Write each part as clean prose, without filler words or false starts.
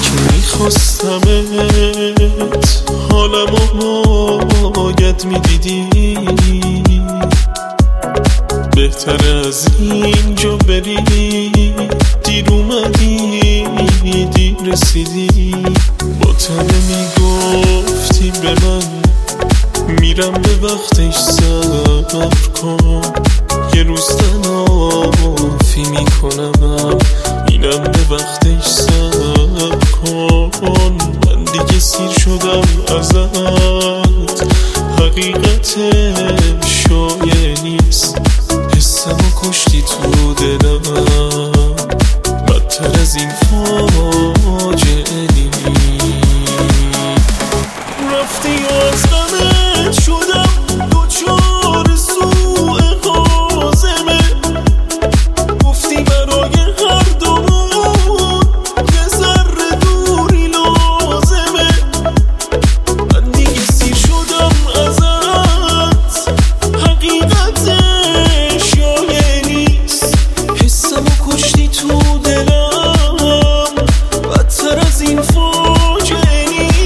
که میخواستمت حالمو باید میدیدی، بهتر از اینجا بری، دیر اومدی دیر رسیدی. با تنه میگفتی به من میرم به وقتش صبر کن، یه روز تلافی میکنم اینم به وقتش صبر کن. من دیگه سیر شدم ازت، حقیقتش شایع نیست، حسمو کشتی تو دلم، بدتر از این فاجعه نیست. رفتی و از غمت شدم دوچار سوء حازمه، گفتی برای هر دومون یه ذره دوری لازمه. من دیگه سیر شدم ازت، حقیقتش شایع نیست، حسمو کشتی تو دلم، بدتر از این فاجعه نیست.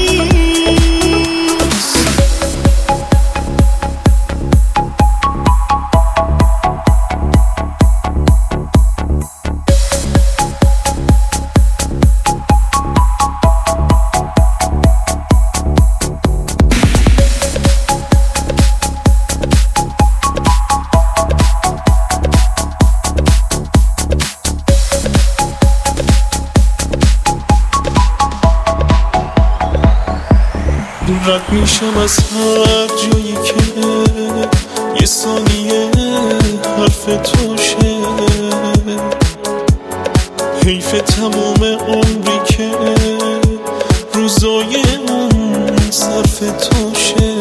رد میشم از هر جایی که یه ثانیه حرف توشه، حیف تمام عمری که روزای اون صرف توشه.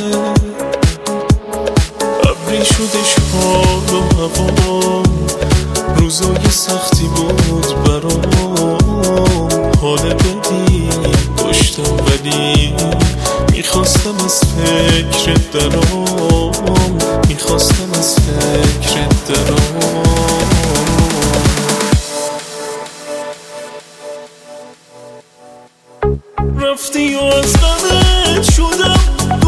ابری شدش حال و هوام، روزای سختی بود برام، حال بدی داشتم ولی میخواستم از فکرت درام، میخواستم از فکرت درام. رفتی و از غمت شدم